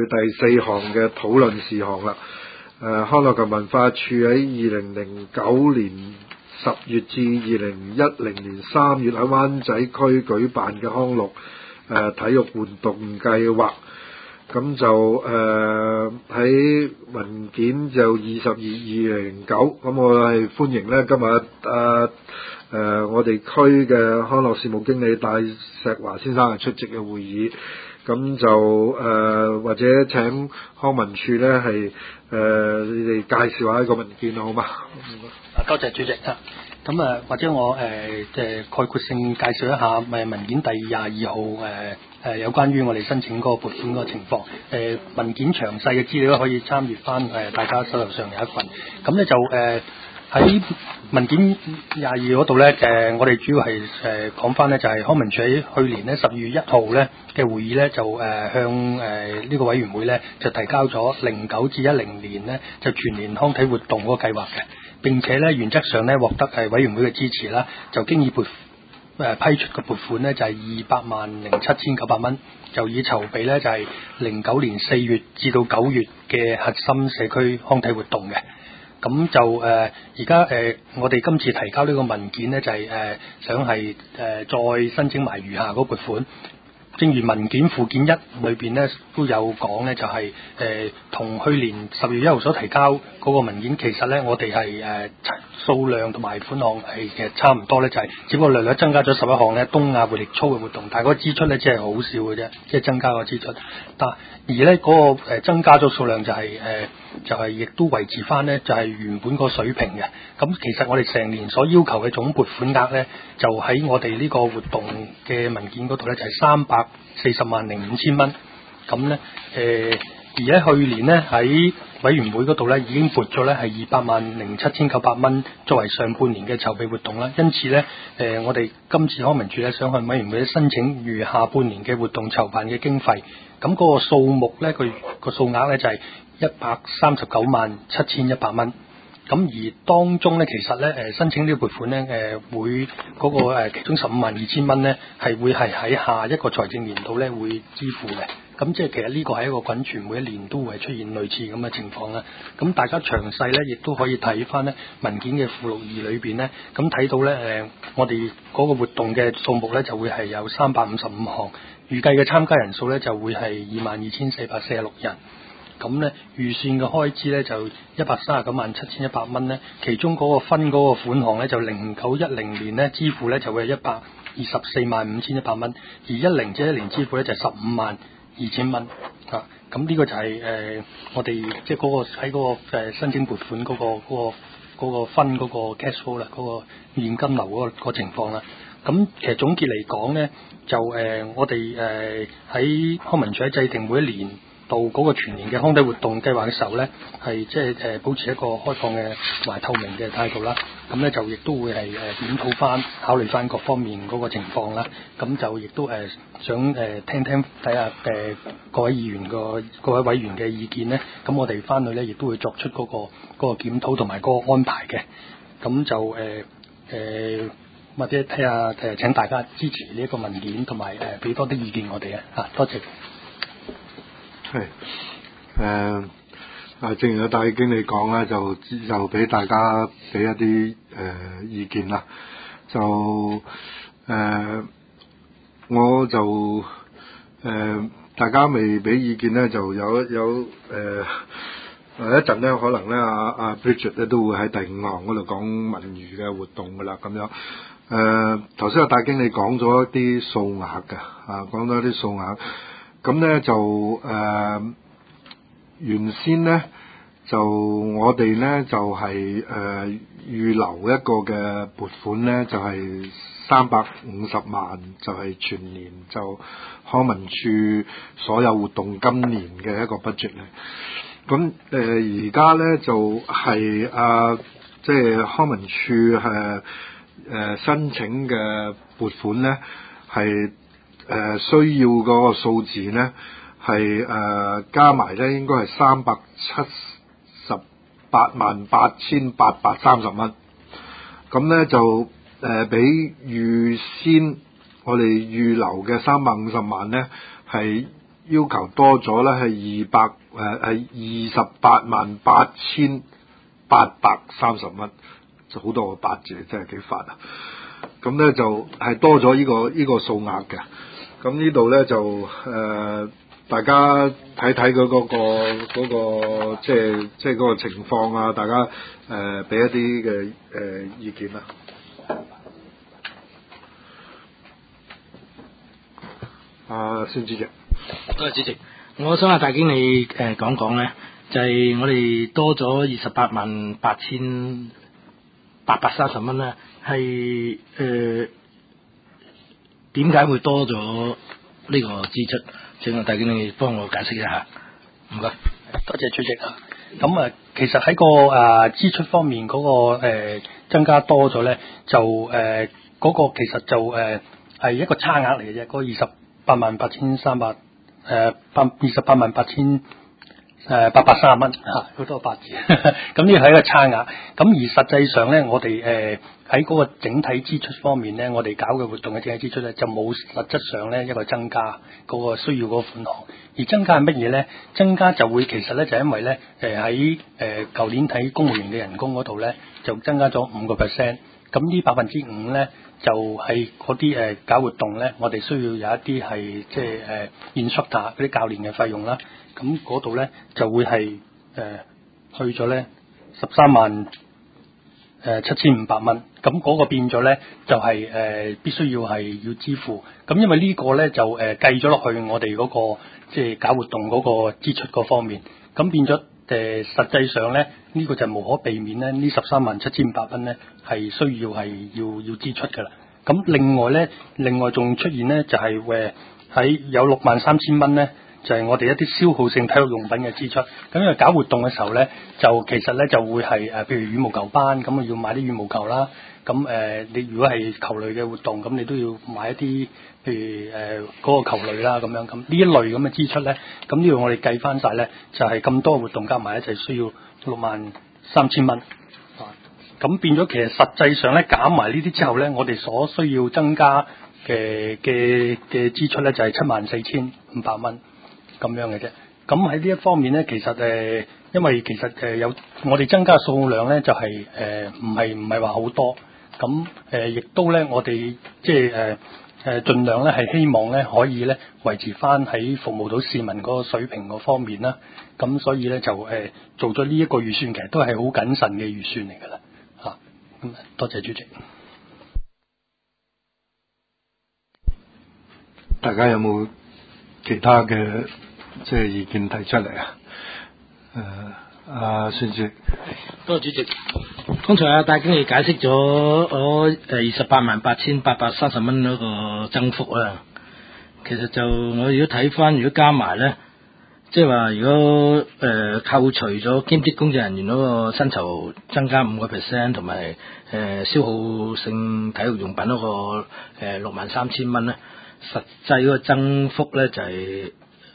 第4項嘅討論事項啦。康樂及文化處喺2009年10月至2010年3月喺灣仔區舉辦嘅康樂體育活動計劃，咁就喺文件就22/2009，咁我係歡迎咧今日我哋區嘅康樂事務經理戴石華先生係出席嘅會議，咁就或者請康文署咧係你哋介紹下一個文件好嗎？ 多謝主席啊。咁或者我概括性介紹一下文件第22號有關於我哋申請嗰個撥款嗰個情況。文件詳細嘅資料可以參閱翻大家手頭上有一份。咁咧就喺文件22嗰度咧我哋主要係講翻咧就係康文署喺去年咧12月1號咧嘅會議咧就向呢個委員會咧就提交咗09至10年咧就全年康體活動嗰個計劃嘅。並且咧原則上咧獲得委員會嘅支持啦，就經已批出嘅撥款咧就係200,07,900蚊，就以籌備咧就係09年4月至到9月嘅核心社區康體活動嘅。咁就而家我哋今次提交呢個文件咧就係想係再申請埋餘下嗰撥款。正如文件附件1裏邊咧都有講咧，就係同去年10月1號所提交嗰個文件，其實咧我哋係數量同埋款項係其實差唔多咧，就係只不過略略增加咗11項咧東亞活力操嘅活動，但係嗰個支出咧即係好少嘅啫，即係增加個支出。而咧嗰個增加咗數量就係亦都維持翻咧就係原本個水平嘅。咁其實我哋成年所要求嘅總撥款額咧，就喺我哋呢個活動嘅文件嗰度咧就係340.5萬蚊。咁咧而咧去年咧喺委員會嗰度咧已經撥咗咧係200,07,900蚊作為上半年嘅籌備活動啦。因此咧我哋今次康文署咧想向委員會申請餘下半年嘅活動籌辦嘅經費。咁嗰個數目咧佢個數額咧就係139.7,100蚊。咁而當中咧，其實咧申請呢個撥款咧會嗰個其中15.2千蚊咧係會係喺下一個財政年度咧會支付嘅。咁即係其實呢個係一個滾存，每一年都會出現類似咁嘅情況啦。咁大家詳細咧亦都可以睇翻咧文件嘅附錄2裏邊咧，咁睇到咧我哋嗰個活動嘅數目咧就會係有355項，預計嘅參加人數咧就會係22,446人。咁咧預算嘅開支咧就139.7,100蚊咧，其中嗰個分嗰個款項咧就0910年咧支付咧就會係124.5,100蚊，而10至1年支付咧就15.2千蚊啊。咁呢個就係我哋即係嗰個喺嗰個申請撥款嗰個分嗰個 cash flow 啦，嗰個現金流嗰個情況啦。咁其實總結嚟講咧，就我哋喺康文署喺制定每一年到嗰個全年嘅康體活動計劃嘅時候咧，係即係保持一個開放嘅同埋透明嘅態度啦。咁咧就亦都會係檢討翻、考慮翻各方面嗰個情況啦。咁就亦都想聽睇下各位委員嘅意見咧。咁我哋翻去咧亦都會作出嗰個檢討同埋嗰個安排嘅。咁就或者睇下請大家支持呢一個文件，同埋俾多啲意見我哋啊。多謝。 係正如戴經理講咧，就俾大家俾一啲意見啦。我就大家未俾意見咧，就有一陣咧，可能咧阿 Bridget 咧都會喺第5項嗰度講文娛嘅活動噶啦，咁樣。頭先阿戴經理講咗一啲數額嘅，講咗一啲數額。咁咧就原先咧就我哋咧就係預留一個嘅撥款咧，就係350萬，就係全年就康文署所有活動今年嘅一個 budget 咧。咁而家咧就係即係康文署申請嘅撥款咧係需要嗰個數字咧係加埋咧應該係378,830蚊。咁咧就比預先我哋預留嘅350萬咧係要求多咗咧，係288830蚊，就好多個八字，真係幾煩啊！咁咧就係多咗呢個數額嘅。咁呢度咧就大家睇睇佢嗰個即係嗰個情況啊，大家俾一啲嘅意見啦。孫主席， 多謝主席。我想大經理講講咧，就係、是、我哋多咗288830蚊咧，係點解會多咗呢個支出？請大經理幫我解釋一下。唔該， 多謝主席啊。咁其實喺個支出方面嗰、增加多咗咧，就嗰、個其實就係一個差額嚟嘅啫，嗰288300 288830蚊好多八字，咁呢個係一個差額。咁而實際上咧，我哋喺嗰個整體支出方面咧，我哋搞嘅活動嘅整體支出咧，就冇實質上咧一個增加嗰個需要嗰個款項。而增加係乜嘢咧？增加就會其實咧就因為咧喺舊年睇公務員嘅人工嗰度咧，就增加咗5%。咁呢5%咧就係嗰啲搞活動咧，我哋需要有一啲係即係instructor 嗰啲教練嘅費用啦。咁嗰度咧就會係去咗咧137500蚊。咁嗰個變咗咧就係必須要支付。咁因為呢個咧就計咗落去我哋嗰個即係搞活動嗰個支出嗰方面。咁變咗實際上咧呢個就無可避免咧，呢137500蚊咧係需要要支出㗎啦。咁另外仲出現咧就係喺有63000蚊咧，就係我哋一啲消耗性體育用品嘅支出。咁因為搞活動嘅時候咧，就其實咧就會係譬如羽毛球班咁要買啲羽毛球啦。咁你如果係球類嘅活動，咁你都要買一啲譬如嗰個球類啦咁樣。咁呢一類咁嘅支出咧，咁呢度我哋計翻晒咧，就係咁多活動加埋一齊需要63000蚊。咁變咗其實實際上咧減埋呢啲之後咧，我哋所需要增加嘅支出咧就係74500蚊咁樣嘅啫。咁喺呢一方面咧，其實因為其實有我哋增加數目量咧，就係唔係話好多。咁亦都咧，我哋即係盡量咧係希望咧可以咧維持翻喺服務到市民嗰個水平嗰方面啦。咁所以咧就做咗呢一個預算，其實都係好謹慎嘅預算嚟㗎啦。多謝主席。 大家有冇其他嘅即係意見提出嚟啊？孫主席， 多謝主席。剛才大經理解釋咗我288830蚊嗰個增幅啊。其實就我如果睇翻，如果加埋咧，即係話如果扣除咗兼職工作人員嗰個薪酬增加5%，同埋消耗性體育用品嗰個63000蚊咧，實際嗰個增幅咧就係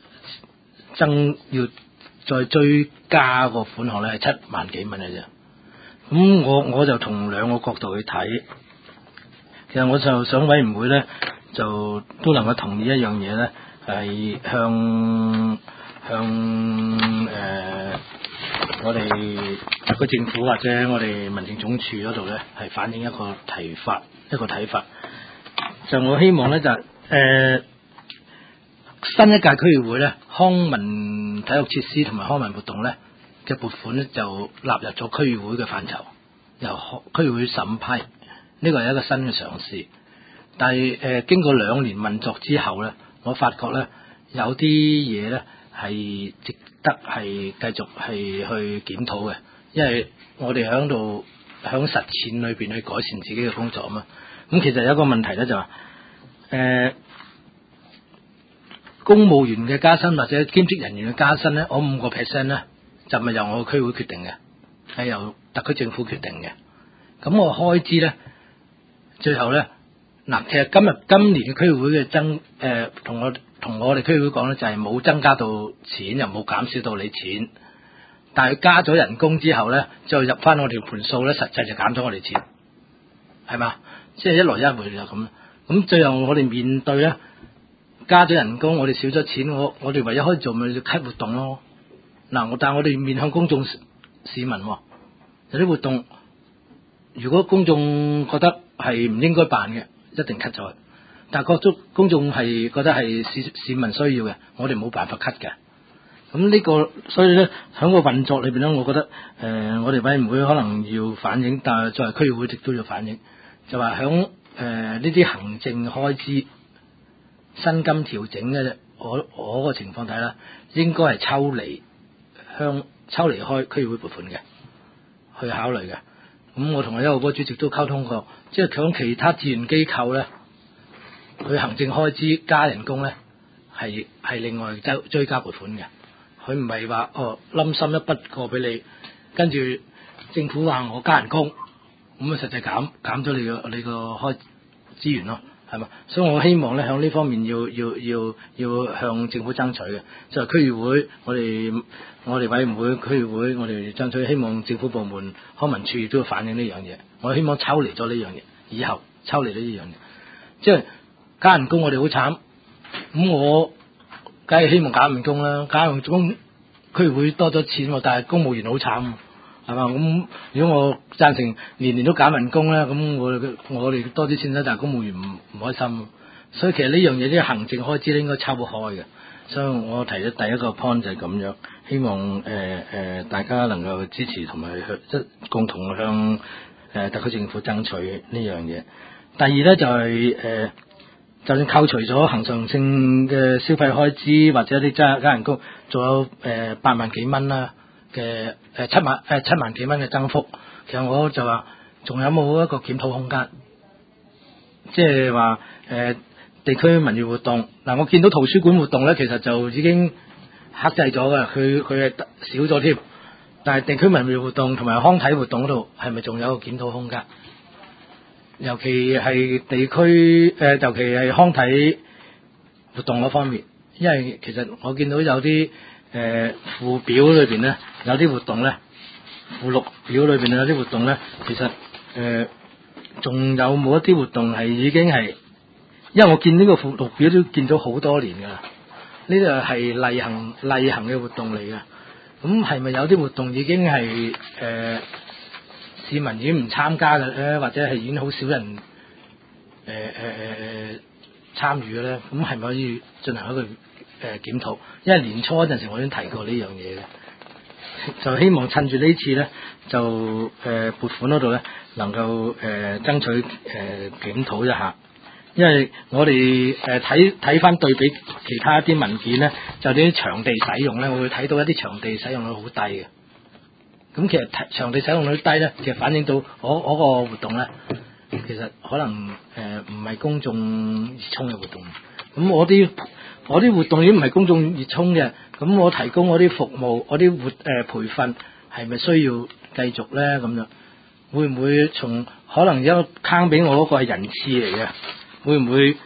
要再追加個款項咧係7萬幾蚊嘅啫。咁我就從兩個角度去睇，其實我就想委員會咧就都能夠同意一樣嘢咧，係向我哋特區政府或者我哋民政總署嗰度咧係反映一個睇法。就我希望咧就新一屆區議會咧康文體育設施同埋康文活動咧嘅撥款咧就納入咗區議會嘅範疇，由區議會審批，呢個係一個新嘅嘗試。但係經過2年運作之後咧，我發覺咧有啲嘢咧係值得係繼續係去檢討嘅，因為我哋響實踐裏邊去改善自己嘅工作啊嘛。咁其實有一個問題咧就話公務員嘅加薪或者兼職人員嘅加薪咧，我5% 咧就唔係由我區會決定嘅，係由特區政府決定嘅。咁我開支咧，最後咧嗱，其實今年嘅區會嘅同我哋區會講咧，就係冇增加到錢，又冇減少到你錢，但係加咗人工之後咧，就入翻我條盤數咧，實際就減咗我哋錢，係嘛？即係一來一回就咁。咁最後我哋面對咧加咗人工，我哋少咗錢，我哋唯一可以做咪就 cut 活動咯。嗱，但係我哋面向公眾市民喎，有啲活動如果公眾覺得係唔應該辦嘅，一定 cut 咗。但係公眾係覺得係市民需要嘅，我哋冇辦法 cut 嘅。咁呢個所以咧喺個運作裏邊咧，我覺得我哋委員會可能要反映，但係作為區議會亦都要反映，就話響呢啲行政開支薪金調整嘅，我個情況睇啦，應該係抽離開區議會撥款嘅去考慮嘅。咁我同一個主席都溝通過，即係響其他志願機構咧，佢行政開支加人工咧係另外追加撥款嘅。佢唔係話冧心一筆過俾你，跟住政府話我加人工，咁啊實際減咗你個開資源咯，係嘛？所以我希望咧響呢方面要向政府爭取嘅，就係區議會，我哋委員會、區議會，我哋爭取希望政府部門康文署亦都要反映呢樣嘢。我希望抽離咗呢樣嘢，以後抽離呢樣嘢，即係加人工我哋好慘，咁我梗係希望減人工啦，減人工區議會多咗錢，但係公務員好慘，係嘛？咁如果我贊成年年都減人工咧，咁我哋多啲錢咧，但係公務員唔開心，所以其實呢樣嘢啲行政開支咧應該抽開嘅。所以我提咗第一個 point 就係咁樣，希望大家能夠支持同埋共同向特區政府爭取呢樣嘢。第二咧就係就算扣除咗恒常性嘅消費開支或者啲加人工，仲有8萬幾蚊啦嘅7萬幾蚊嘅增幅，其實我就話仲有冇一個檢討空間？即係話地區文娛活動嗱，我見到圖書館活動咧，其實就已經克制咗㗎，佢係少咗添。但係地區文娛活動同埋康體活動嗰度係咪仲有個檢討空間？尤其係地區尤其係康體活動嗰方面，因為其實我見到有啲附表裏邊咧，有啲活動咧，附錄表裏邊有啲活動咧，其實仲有冇一啲活動係已經係，因為我見呢個附錄表都見咗好多年㗎啦，呢個係例行嘅活動嚟㗎，咁係咪有啲活動已經係市民已經唔參加嘅咧，或者係已經好少人參與嘅咧？咁係咪可以進行一個檢討？因為年初嗰陣時我已經提過呢樣嘢嘅，就希望趁住呢次咧，就撥款嗰度咧能夠爭取檢討一下。因為我哋睇翻對比其他一啲文件咧，就啲場地使用咧，我會睇到一啲場地使用率好低嘅。咁其實場地使用率低咧，其實反映到我個活動咧，其實可能唔係公眾熱衷嘅活動。咁我啲活動已經唔係公眾熱衷嘅，咁我提供我啲服務，我啲培訓係咪需要繼續咧？咁樣會唔會從可能一個坑俾我嗰個係人次嚟嘅？會唔會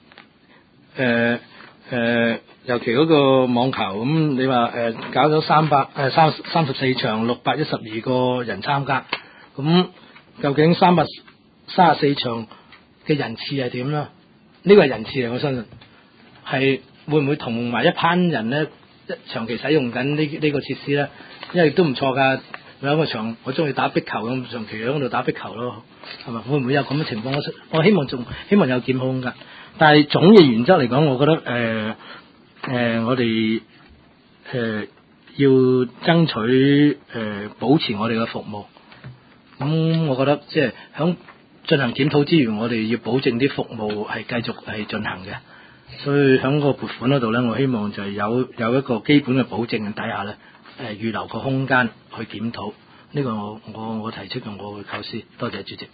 尤其嗰個網球咁，你話搞咗34場612個人參加，咁究竟334場嘅人次係點啦？呢個係人次嚟，我相信係會唔會同埋一班人咧長期使用緊呢個設施咧？因為都唔錯㗎，有個場我中意打壁球咁，長期喺嗰度打壁球咯，係咪？會唔會有咁嘅情況？我希望有檢討空間，但係總嘅原則嚟講，我覺得我哋要爭取保持我哋嘅服務。咁我覺得即係響進行檢討之餘，我哋要保證啲服務係繼續係進行嘅。所以響個撥款嗰度咧，我希望就係有一個基本嘅保證底下咧，預留個空間去檢討。呢個我提出用我嘅構思。多謝主席。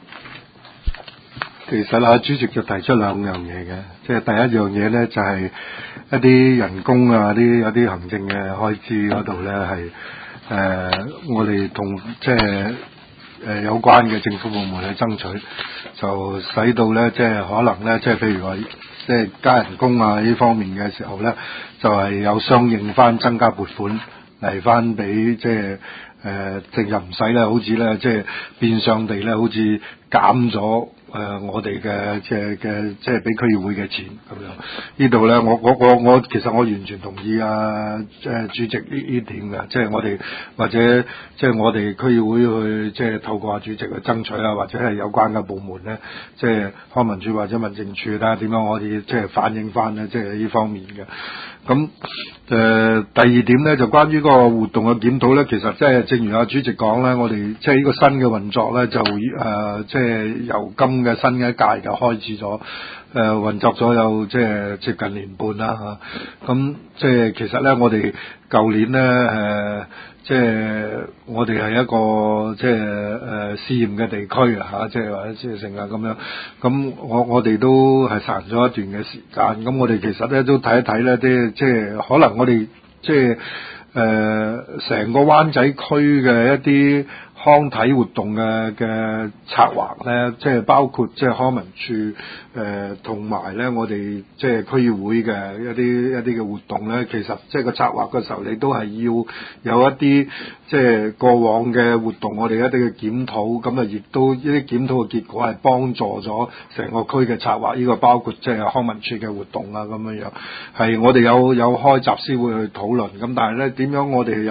其實主席就提出兩樣嘢嘅，即係第一樣嘢咧就係一啲人工啊，有啲行政嘅開支嗰度咧係我哋同即係有關嘅政府部門去爭取，就使到咧即係可能咧即係譬如話即係加人工啊呢方面嘅時候咧，就係有相應翻增加撥款嚟翻俾即係淨係唔使咧，好似咧即係變相地咧，好似減咗我哋嘅即係俾區議會嘅錢咁樣。呢度咧，我其實我完全同意主席呢點嘅，即係我哋或者即係我哋區議會去即係透過主席去爭取或者係有關嘅部門咧，即係康文署或者民政處睇下點樣可以即係反映翻咧，即係呢方面嘅。咁第二點咧就關於嗰個活動嘅檢討咧，其實即係正如主席講咧，我哋即係呢個新嘅運作咧就即係由今嘅新嘅一屆就開始咗運作咗有即係接近年半啦嚇。咁即係其實咧我哋舊年咧即係我哋係一個即係試驗嘅地區即係或者即係成啊咁樣。咁我哋都係實行咗一段嘅時間。咁我哋其實咧都睇一睇咧啲即係可能我哋即係成個灣仔區嘅一啲康體活動嘅策劃咧，即係包括即係康文署同埋咧我哋即係區議會嘅一啲嘅活動咧，其實即係個策劃嘅時候，你都係要有一啲即係過往嘅活動，我哋一啲嘅檢討，咁亦都呢啲檢討嘅結果係幫助咗成個區嘅策劃。呢個包括即係康文署嘅活動咁樣樣，係我哋有開集思會去討論。咁但係咧點樣我哋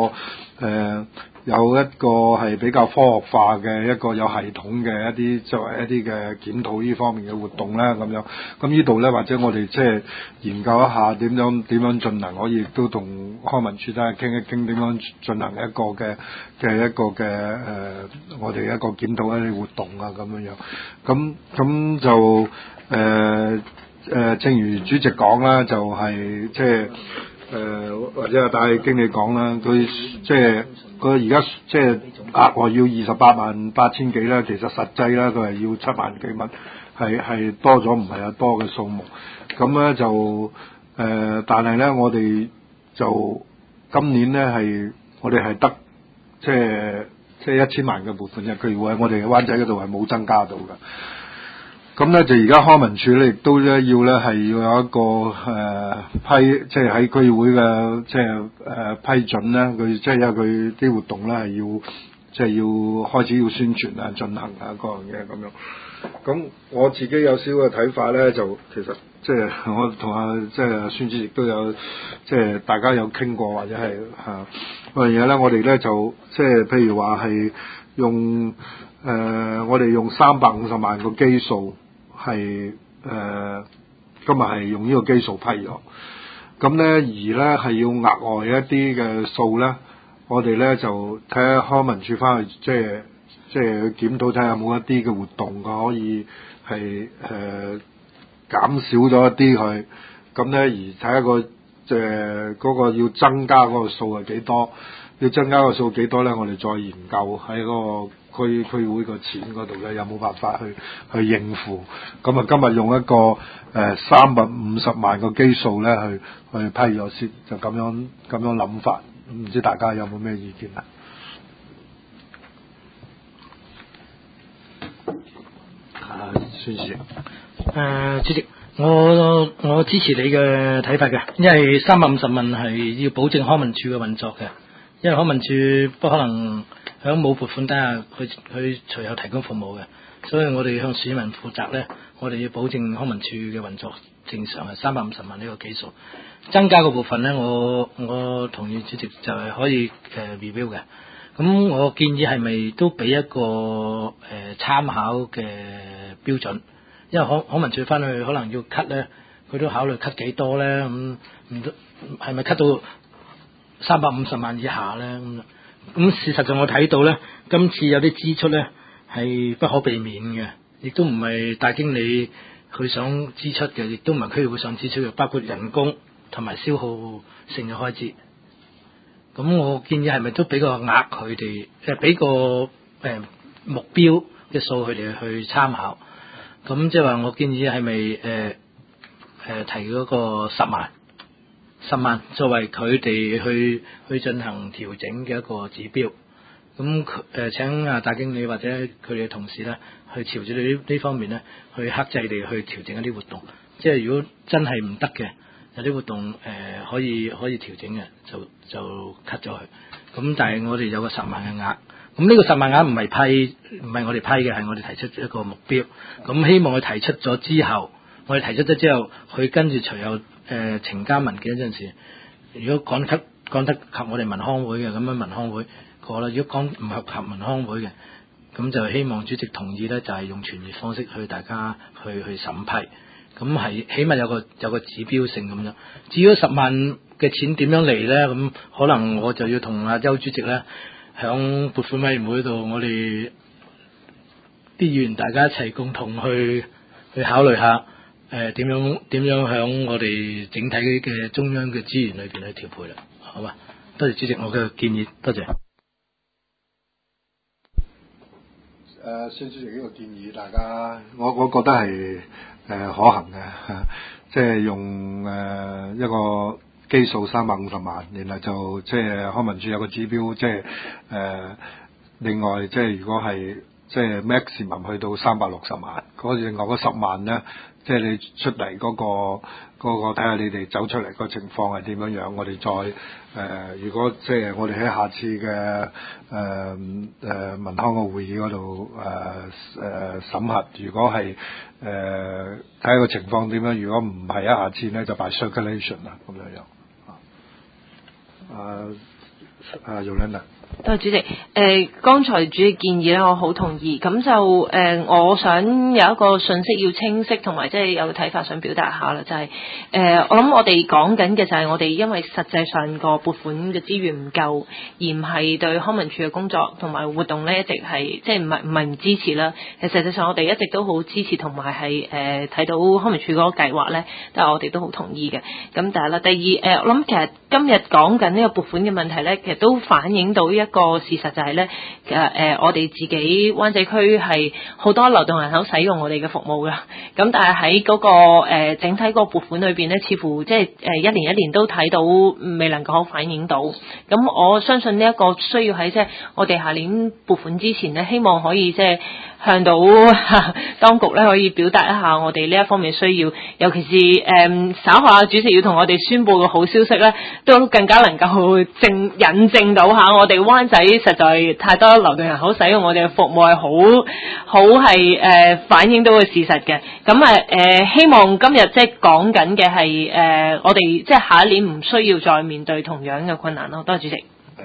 有一個係比較科學化嘅一個有系統嘅一啲作為一啲嘅檢討呢方面嘅活動咧咁樣。咁呢度咧或者我哋即係研究一下點樣進行，可以亦都同康文署傾一傾點樣進行一個嘅我哋一個檢討一啲活動咁樣樣。咁就正如主席講啦，就係即係或者大經理講啦，佢即係佢而家即係額外要288000幾啦，其實實際啦佢係要7萬幾蚊，係多咗唔係多嘅數目。咁咧就但係咧我哋就今年咧我哋係得即係1000萬嘅撥款嘅，佢會喺我哋灣仔嗰度係冇增加到嘅。咁咧就而家康文署咧亦都咧要有一個即係喺區議會嘅即係批准咧，佢即係因為佢啲活動咧係要開始要宣傳進行各樣嘢咁樣。咁我自己有少嘅睇法咧，就其實即係我同即係孫主席都有即係大家有傾過，或者係嗰樣嘢咧，我哋咧就即係譬如話係用我哋用350萬個基數。係今日係用呢個基數批咗，咁咧而咧係要額外一啲嘅數咧，我哋咧就睇下康文署翻去即係去檢討睇下有冇一啲嘅活動可以係減少咗一啲去，咁咧而睇下嗰個要增加嗰個數係幾多，要增加個數幾多咧，我哋再研究喺嗰個區會個錢嗰度咧有冇辦法去應付。咁今日用一個350萬個基數咧去批咗先，就咁樣諗法。唔知大家有冇咩意見啊？孫主席， 主席，我支持你嘅睇法嘅，因為350萬係要保證康文署嘅運作嘅，因為康文署不可能喺冇撥款底下佢隨後提供服務嘅，所以我哋向市民負責咧，我哋要保證康文署嘅運作正常係350萬呢個基數。增加個部分咧，我同意主席就係可以review 嘅。咁我建議係咪都俾一個參考嘅標準？因為康文署翻去可能要 cut 咧，佢都考慮 cut 幾多咧？咁係咪 cut 到350萬以下咧？咁事實上我睇到咧，今次有啲支出咧係不可避免嘅，亦都唔係大經理佢想支出嘅，亦都唔係區議會想支出嘅，包括人工同埋消耗性嘅開支。咁我建議係咪都俾個額佢哋，俾個目標嘅數佢哋去參考。咁即係話我建議係咪提嗰個10萬作為佢哋去進行調整嘅一個指標。咁請大經理或者佢哋嘅同事咧去朝住呢方面咧去克制地去調整一啲活動。即係如果真係唔得嘅，有啲活動可以調整嘅，就 cut 咗佢。咁但係我哋有個10萬嘅額， 咁呢個10萬額唔係我哋批嘅，係我哋提出一個目標。咁希望佢提出咗之後，佢跟住隨後呈交文件嗰陣時，如果趕得及我哋文康會嘅，咁樣文康會過啦；如果趕唔及文康會嘅，咁就希望主席同意咧，就係用傳閱方式去大家去審批。咁係起碼有個指標性咁樣。至於10萬嘅錢點樣嚟咧？咁可能我就要同阿邱主席咧，響撥款委員會度，我哋啲議員大家一齊共同去考慮下，點樣響我哋整體嘅中央嘅資源裏邊去調配啦，好嘛？多謝主席我嘅建議，多謝。 孫主席呢個建議，大家我覺得係可行嘅，即係用一個基數350萬，然後就即係康文署有個指標，即係另外即係如果係即係 maximum 去到360萬，另外嗰10萬咧，即係你出嚟嗰個睇下你哋走出嚟個情況係點樣樣，我哋再如果即係我哋喺下次嘅文康嘅會議嗰度審核，如果係睇下個情況點樣，如果唔係下次咧就 by circulation 啦咁樣樣。Yolanda。 多謝主席。剛才主席建議咧，我好同意。咁就我想有一個信息要清晰，同埋即係有個睇法想表達下啦。就係我諗我哋講緊嘅就係我哋因為實際上個撥款嘅資源唔夠，而唔係對康文署嘅工作同埋活動咧一直係即係唔係唔支持啦。實際上我哋一直都好支持，同埋係睇到康文署嗰個計劃咧，但係我哋都好同意嘅。咁但係啦，第二我諗其實今日講緊呢個撥款嘅問題咧，其實都反映到一個事實就係咧，其實我哋自己灣仔區係好多流動人口使用我哋嘅服務㗎。咁但係喺嗰個整體個撥款裏邊咧，似乎即係一年一年都睇到未能夠好反映到。咁我相信呢一個需要喺即係我哋下年撥款之前咧，希望可以即係向到當局咧可以表達一下我哋呢一方面需要，尤其是稍後主席要同我哋宣佈個好消息咧，都更加能夠引證到下我哋灣仔實在太多流動人口使用我哋嘅服務係好係反映到個事實嘅。咁希望今日即係講緊嘅係我哋即係下一年唔需要再面對同樣嘅困難咯。多謝主席。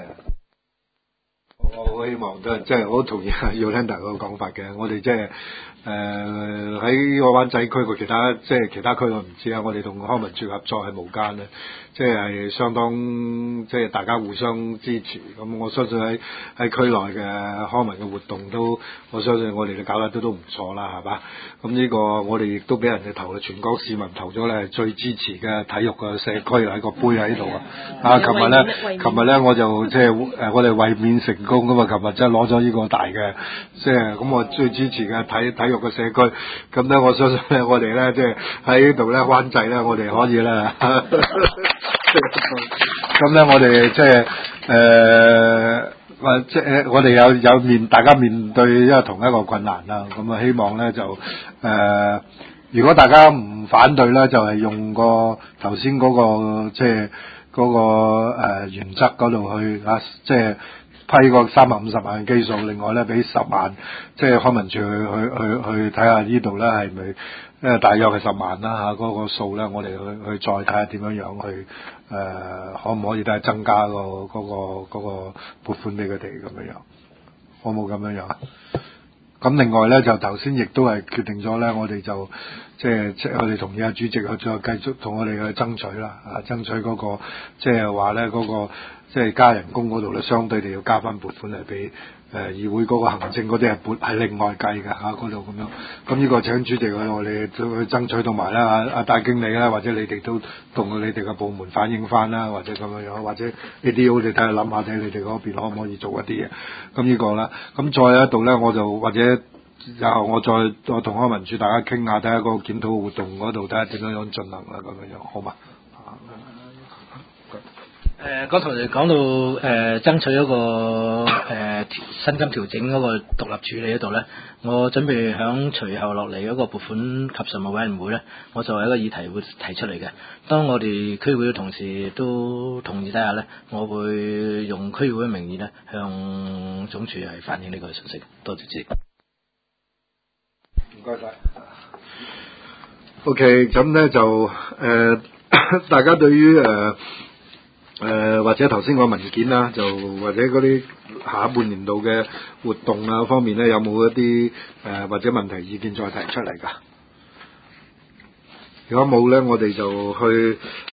我好希望都係即係我好同意Yolanda嗰個講法嘅。我哋即係喺個灣仔區個其他區我唔知啊。我哋同康文署合作係無間嘅，即係相當即係大家互相支持。咁我相信喺區內嘅康文嘅活動都，我相信我哋搞得都唔錯啦，係嘛？咁呢個我哋亦都俾人哋投，全港市民投咗咧最支持嘅體育嘅社區喺個杯喺度啊！琴日咧我就即係我哋衛冕成功噶嘛，琴日即係攞咗呢個大嘅，即係咁我最支持嘅體育嘅社區。咁咧我相信咧我哋咧即係喺呢度咧灣仔咧我哋可以咧，咁咧我哋即係即係我哋大家面對同一個困難啦。咁啊希望咧就如果大家唔反對咧，就係用個頭先嗰個即係嗰個原則嗰度去即係批個350萬嘅基數，另外咧俾10萬，即係康文署去睇下呢度咧係咪大約係10萬啦嗰個數咧，我哋去再睇下點樣去可唔可以都係增加嗰個撥款俾佢哋咁樣，可冇咁樣啊？咁另外咧就頭先亦都係決定咗咧，我哋就即係我哋同意阿主席去再繼續同我哋去爭取啦，爭取嗰個即係話咧嗰個即係加人工嗰度咧，相對地要加翻撥款嚟俾議會嗰個行政嗰啲係另外計嘅嗰度咁樣。咁呢個請主席去我哋去爭取，同埋咧阿大經理啦，或者你哋都同你哋嘅部門反映翻啦，或者咁樣，或者 ADO 你睇下諗下睇你哋嗰邊可唔可以做一啲嘢。咁呢個啦，咁再一度咧我就或者然後我同康文署大家傾下，睇下個檢討活動嗰度睇下點樣進行啦，咁樣好嘛？ 剛才講到爭取一個薪金調整嗰個獨立處理嗰度咧，我準備響隨後落嚟嗰個撥款及財務委員會咧，我作為一個議題會提出嚟嘅。當我哋區會嘅同事都同意底下咧，我會用區會嘅名義咧向總署係反映呢個信息。多謝主席。 唔該晒。OK， 咁咧就大家對於或者頭先個文件啦，就或者嗰啲下半年度嘅活動啊方面咧，有冇一啲或者問題意見再提出嚟㗎？如果冇咧，我哋就去